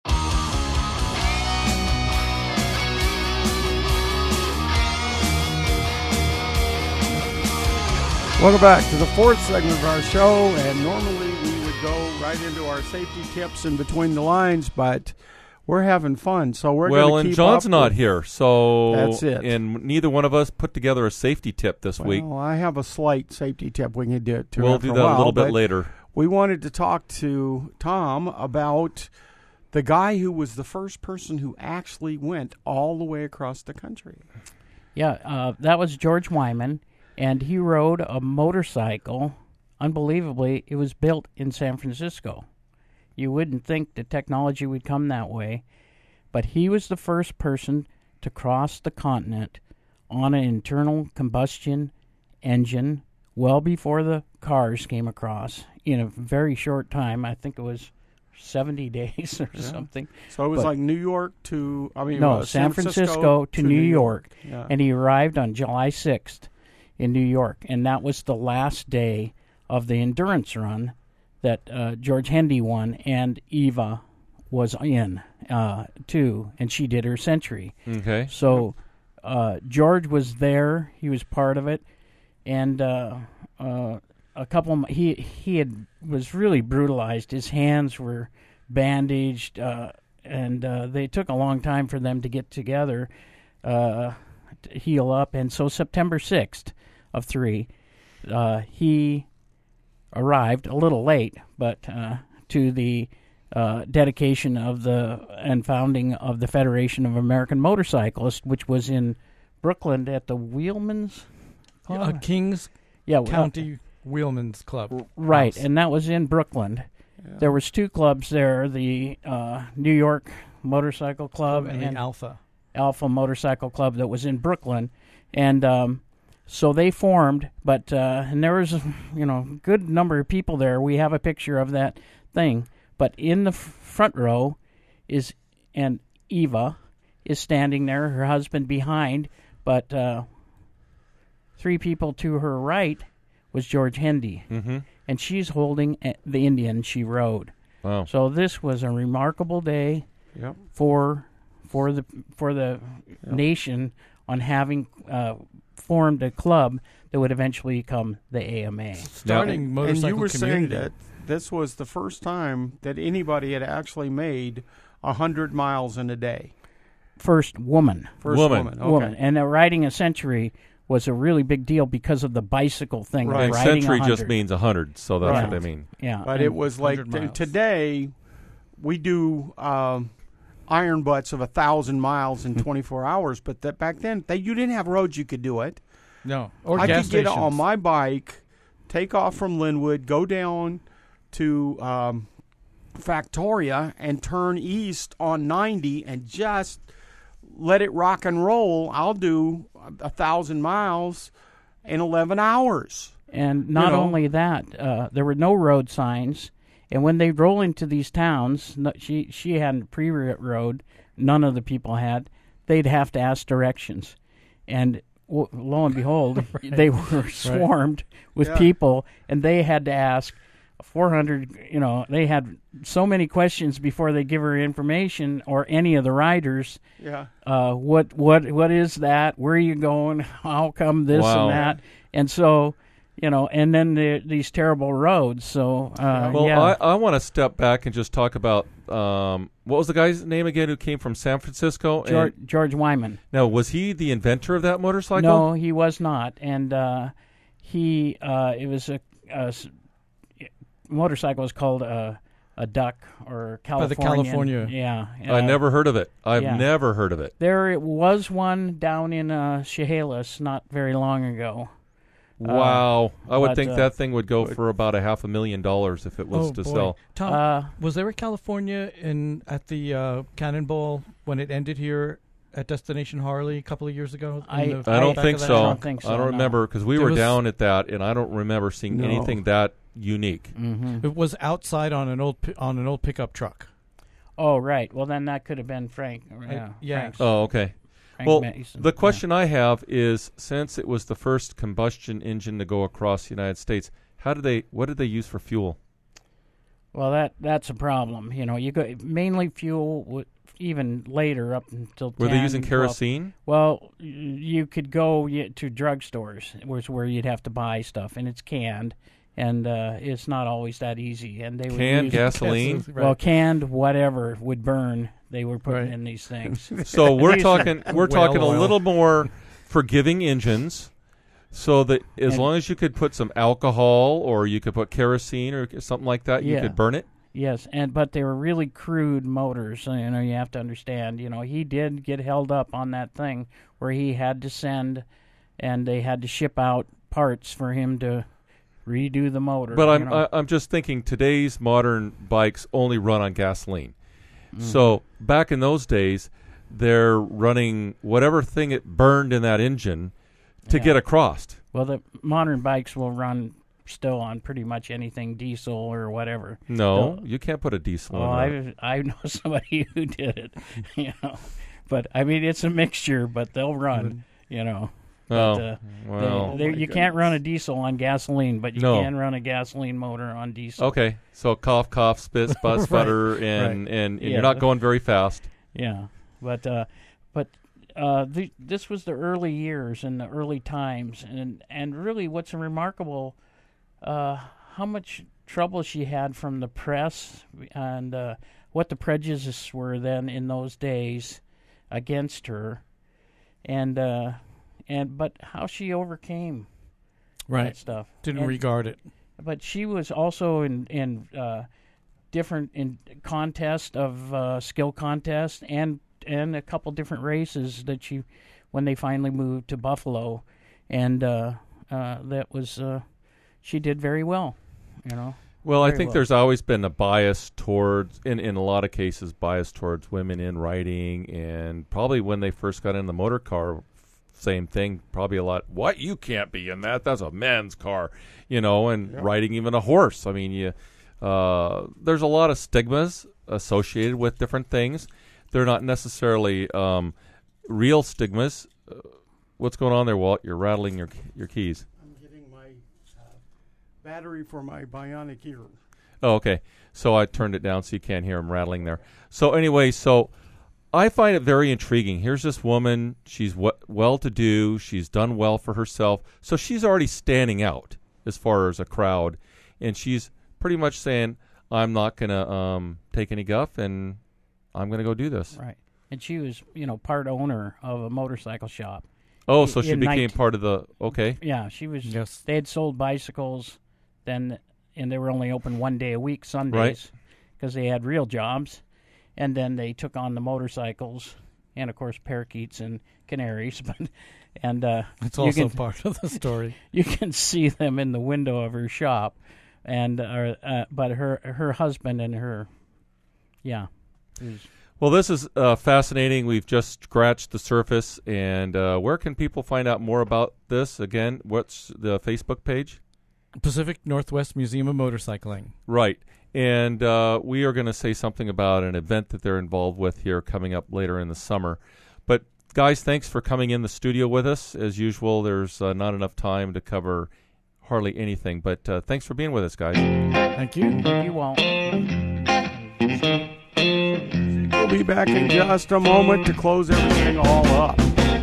Welcome back to the fourth segment of our show, and normally we would go right into our safety tips in between the lines, but we're having fun, so we're well, going to and keep John's up not with, here, so that's it. And neither one of us put together a safety tip this well, week. Well, I have a slight safety tip we can do to We'll do a that while, a little bit but later. We wanted to talk to Tom about the guy who was the first person who actually went all the way across the country. Yeah, uh, that was George Wyman. And he rode a motorcycle. Unbelievably, it was built in San Francisco. You wouldn't think the technology would come that way. But he was the first person to cross the continent on an internal combustion engine well before the cars came across in a very short time. I think it was seventy days or yeah. something. So it was but like New York to, I mean, no, uh, San, San Francisco, Francisco to, to New, New York. York. Yeah. And he arrived on July sixth in New York. And that was the last day of the endurance run that uh, George Hendy won, and Eva was in, uh, too, and she did her century. Okay. So uh, George was there. He was part of it. And uh, uh, a couple of, he, he had was really brutalized. His hands were bandaged, uh, and uh, they took a long time for them to get together, uh, to heal up. And so September sixth of three, uh, he arrived a little late, but uh, to the uh, dedication of the and founding of the Federation of American Motorcyclists, which was in Brooklyn at the Wheelman's Club? Uh, Kings yeah, well, County Wheelman's Club. Right, House. and that was in Brooklyn. Yeah. There was two clubs there, the uh, New York Motorcycle Club and, and the Alpha. Alpha Motorcycle Club that was in Brooklyn. And um, so they formed, but uh, and there was, you know, good number of people there. We have a picture of that thing. But in the f- front row is, and Eva is standing there, her husband behind, but uh, three people to her right was George Hendy. Mm-hmm. And she's holding the Indian she rode. Wow. So this was a remarkable day yep. for for the for the yep. nation on having uh, formed a club that would eventually become the A M A. Starting and, motorcycle and you were community. saying that this was the first time that anybody had actually made a hundred miles in a day. First woman. First woman. woman. Okay. Woman. And uh, riding a century was a really big deal because of the bicycle thing. Right. Of And riding century one just hundred. means a hundred, so that's Right. what I mean. Yeah. But and it was like one hundred t- miles. today we do um, iron butts of a thousand miles in twenty-four hours. But that back then they, you didn't have roads you could do it. No. Or I gas could get stations. on my bike, take off from Linwood, go down to um, Factoria, and turn east on ninety, and just let it rock and roll. I'll do a, a thousand miles in eleven hours. And not You know? only that, uh, there were no road signs. And when they roll into these towns, no, she she hadn't pre-road. None of the people had. They'd have to ask directions, and w- lo and behold, Right. they were swarmed with Yeah. people, and they had to ask four hundred. You know, they had so many questions before they give her information, or any of the riders. Yeah. Uh, what what what is that? Where are you going? How come this Wow. and that? And so. You know, and then the, these terrible roads. So, uh, Well, yeah. I, I want to step back and just talk about um, what was the guy's name again who came from San Francisco? George, And- George Wyman. now, was he the inventor of that motorcycle? No, he was not. And uh, he, uh, it was a, a s- motorcycle was called a, a duck or California. the California. Yeah. I uh, never heard of it. I've yeah. never heard of it. There was one down in uh, Chehalis not very long ago. Wow. I would but, think uh, that thing would go for about a half a million dollars if it was oh, to boy. sell. Tom, Uh, was there a California in at the uh, Cannonball when it ended here at Destination Harley a couple of years ago? in I- the I don't back think of that so. I truck? don't think so, I don't no. remember because we There were was- down at that, and I don't remember seeing No. anything that unique. hmm It was outside on an old pi- on an old pickup truck. Oh, right. Well, then that could have been Frank. Yeah. yeah. Frank's- Oh, okay. Frank Well, Mason. the Yeah. question I have is, since it was the first combustion engine to go across the United States, how did they? What did they use for fuel? Well, that that's a problem. You know, you go mainly fuel. w- Even later, up until Were they ten, using twelve kerosene? Well, y- you could go y- to drugstores, was where you'd have to buy stuff, and it's canned, and uh, it's not always that easy. And they would Canned use gasoline? Well, canned whatever would burn. They were putting Right. in these things. So we're These- talking we're Whale talking a oil. little more forgiving engines, so that as And- long as you could put some alcohol or you could put kerosene or something like that, you Yeah. could burn it. Yes, and but they were really crude motors. So, you know, you have to understand. You know, he did get held up on that thing where he had to send, and they had to ship out parts for him to redo the motor. But you I'm know. I, I'm just thinking today's modern bikes only run on gasoline. So back in those days, they're running whatever thing it burned in that engine to Yeah. get across. Well, the modern bikes will run still on pretty much anything diesel or whatever. No, They'll- you can't put a diesel Oh, in it. I I know somebody who did it, you know. But I mean, it's a mixture, but they'll run, you know. Oh, But, uh, well. they- they- Oh, my you can't run a diesel on gasoline, but you No. can run a gasoline motor on diesel. Okay, so cough, cough, spit, sput, Right, sputter, and, right. and, and Yeah. you're not going very fast. Yeah, but uh, but uh, the, this was the early years and the early times, and and really, what's remarkable, uh, how much trouble she had from the press, and uh, what the prejudices were then in those days against her, and uh, and but how she overcame Right. that stuff. Didn't And- regard it. But she was also in in uh, different in contest of uh, skill contest and and a couple different races that she when they finally moved to Buffalo, and uh, uh, that was uh, she did very well. You know. Well, I Very think well. there's always been a bias towards, in, in a lot of cases, bias towards women in riding, and probably when they first got in the motor car, same thing, probably a lot, what, you can't be in that, that's a man's car, you know, and Yeah. riding even a horse. I mean, you, uh, there's a lot of stigmas associated with different things. They're not necessarily um, real stigmas. Uh, what's going on there, Walt? You're rattling your your keys. Battery for my bionic ear. Oh, okay. So I turned it down so you can't hear him rattling there. So anyway, so I find it very intriguing. Here's this woman. She's w- well-to-do. She's done well for herself. So she's already standing out as far as a crowd. And she's pretty much saying, I'm not going to um, take any guff, and I'm going to go do this. Right. And she was, you know, part owner of a motorcycle shop. Oh, so she In became nineteen part of the, okay. Yeah, she was. Yes. They had sold bicycles, then, and they were only open one day a week, Sundays, Right. because they had real jobs. And then they took on the motorcycles, and of course parakeets and canaries. But and uh, It's you also can- part of the story. You can see them in the window of her shop, and uh, uh, but her her husband and her, yeah. it was- Well, this is uh, fascinating. We've just scratched the surface. And uh, where can people find out more about this? Again, what's the Facebook page? Pacific Northwest Museum of Motorcycling. Right. And uh, we are going to say something about an event that they're involved with here coming up later in the summer. But, guys, thanks for coming in the studio with us. As usual, there's uh, not enough time to cover hardly anything. But uh, thanks for being with us, guys. Thank you. Thank you, Walt. We'll be back in just a moment to close everything all up.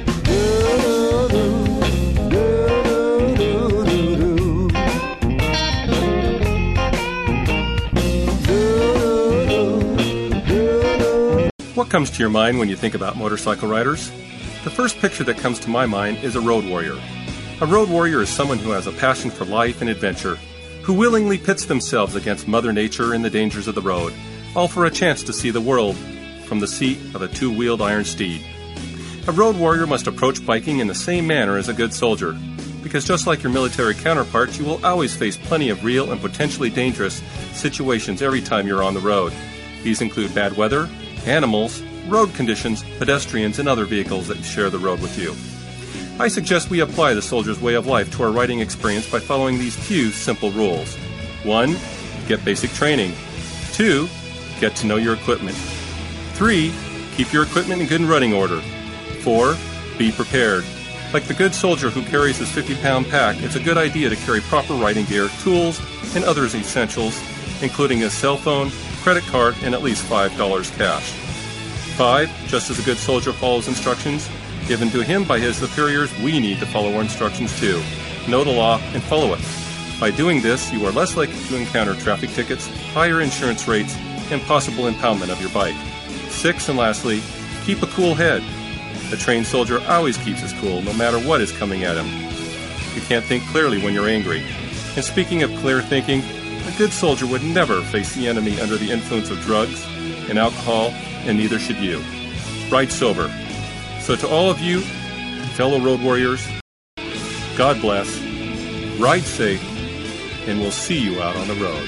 What comes to your mind when you think about motorcycle riders? The first picture that comes to my mind is a road warrior. A road warrior is someone who has a passion for life and adventure, who willingly pits themselves against Mother Nature and the dangers of the road, all for a chance to see the world from the seat of a two-wheeled iron steed. A road warrior must approach biking in the same manner as a good soldier, because just like your military counterparts, you will always face plenty of real and potentially dangerous situations every time you're on the road. These include bad weather, animals, road conditions, pedestrians, and other vehicles that share the road with you. I suggest we apply the soldier's way of life to our riding experience by following these few simple rules. One, get basic training. Two, get to know your equipment. Three, keep your equipment in good running order. Four, be prepared. Like the good soldier who carries his fifty-pound pack, it's a good idea to carry proper riding gear, tools, and other essentials, including a cell phone, credit card, and at least five dollars cash. Five, just as a good soldier follows instructions given to him by his superiors, we need to follow our instructions too. Know the law and follow it. By doing this, you are less likely to encounter traffic tickets, higher insurance rates, and possible impoundment of your bike. Six, and lastly, keep a cool head. A trained soldier always keeps his cool, no matter what is coming at him. You can't think clearly when you're angry. And speaking of clear thinking, a good soldier would never face the enemy under the influence of drugs and alcohol, and neither should you. Ride sober. So to all of you, fellow road warriors, God bless, ride safe, and we'll see you out on the road.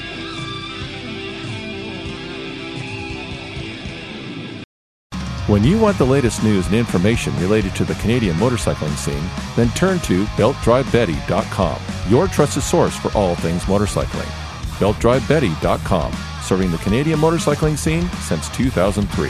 When you want the latest news and information related to the Canadian motorcycling scene, then turn to belt drive betty dot com, your trusted source for all things motorcycling. belt drive betty dot com, serving the Canadian motorcycling scene since two thousand three.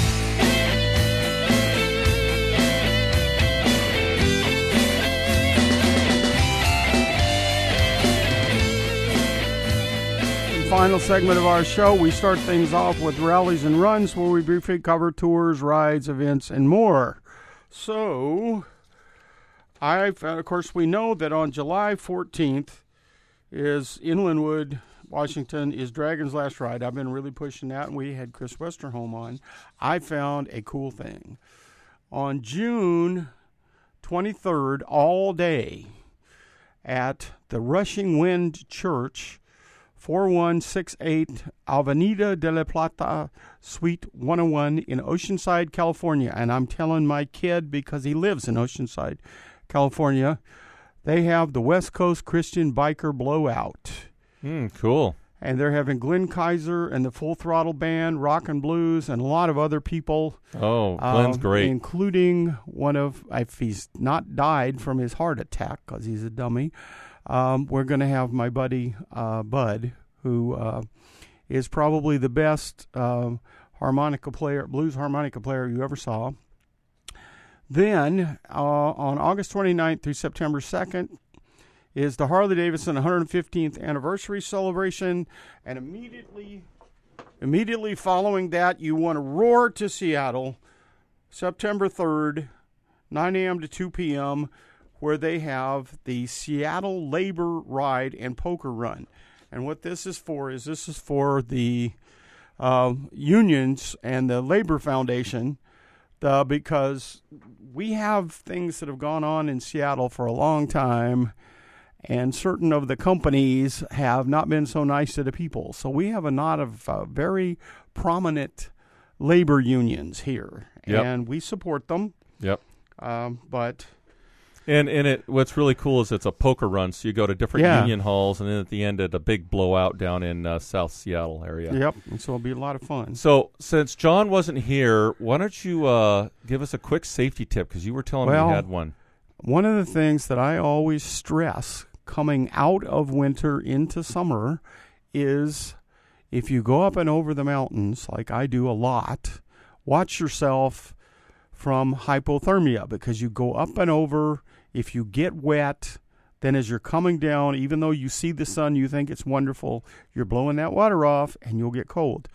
Final segment of our show, we start things off with rallies and runs where we briefly cover tours, rides, events, and more. So, I, of course, we know that on July fourteenth is in Linwood, Washington, is Dragon's Last Ride. I've been really pushing that, and we had Chris Westerholm on. I found a cool thing. On June twenty-third, all day, at the Rushing Wind Church, forty-one sixty-eight Avenida de la Plata, Suite one oh one in Oceanside, California. And I'm telling my kid because he lives in Oceanside, California, they have the West Coast Christian Biker Blowout. Mm, cool. And they're having Glenn Kaiser and the Full Throttle Band, Rock and Blues, and a lot of other people. Oh, Glenn's uh, great. Including one of, if he's not died from his heart attack, because he's a dummy, um, we're going to have my buddy uh, Bud, who uh, is probably the best uh, harmonica player, blues harmonica player you ever saw. Then, uh, on August twenty-ninth through September second, is the Harley-Davidson one hundred fifteenth anniversary celebration, and immediately immediately following that, you want to roar to Seattle, September third, nine a.m. to two p.m., where they have the Seattle Labor Ride and Poker Run. And what this is for is this is for the uh, unions and the Labor Foundation, uh, because we have things that have gone on in Seattle for a long time, and certain of the companies have not been so nice to the people. So we have a lot of uh, very prominent labor unions here, Yep. and we support them. Yep. Um, but And and it what's really cool is it's a poker run, so you go to different Yeah. union halls, and then at the end, at a big blowout down in uh, South Seattle area. Yep, and so it'll be a lot of fun. So since John wasn't here, why don't you uh, give us a quick safety tip, because you were telling Well, me you had one. One of the things that I always stress coming out of winter into summer is if you go up and over the mountains, like I do a lot, watch yourself from hypothermia, because you go up and over. If you get wet, then as you're coming down, even though you see the sun, you think it's wonderful, you're blowing that water off and you'll get cold.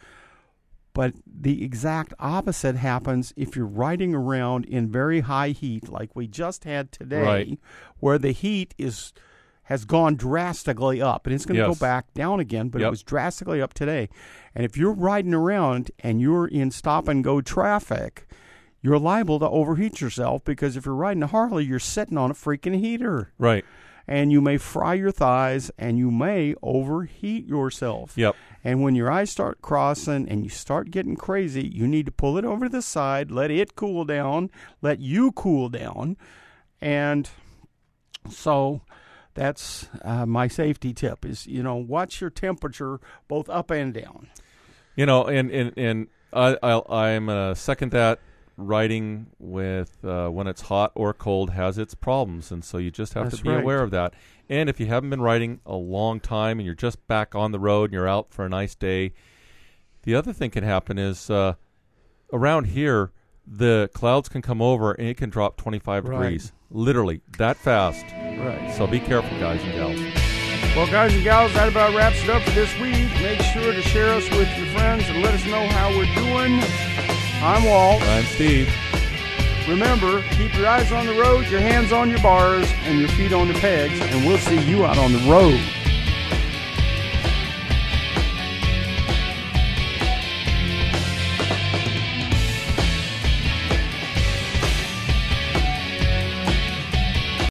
But the exact opposite happens if you're riding around in very high heat, like we just had today, Right. where the heat is has gone drastically up, and it's going to Yes. go back down again, but Yep. it was drastically up today. And if you're riding around and you're in stop-and-go traffic, you're liable to overheat yourself, because if you're riding a Harley, you're sitting on a freaking heater. Right. And you may fry your thighs, and you may overheat yourself. Yep. And when your eyes start crossing and you start getting crazy, you need to pull it over to the side, let it cool down, let you cool down. And so that's uh, my safety tip is, you know, watch your temperature both up and down. You know, and and, and I, I, I'm uh, second that. Riding with uh, when it's hot or cold has its problems, and so you just have That's to be right. aware of that. And if you haven't been riding a long time and you're just back on the road and you're out for a nice day, the other thing can happen is uh, around here the clouds can come over and it can drop twenty-five Right. degrees, literally that fast. Right. So be careful, guys and gals. Well, guys and gals, that about wraps it up for this week. Make sure to share us with your friends and let us know how we're doing. I'm Walt. I'm Steve. Remember, keep your eyes on the road, your hands on your bars, and your feet on the pegs, and we'll see you out on the road.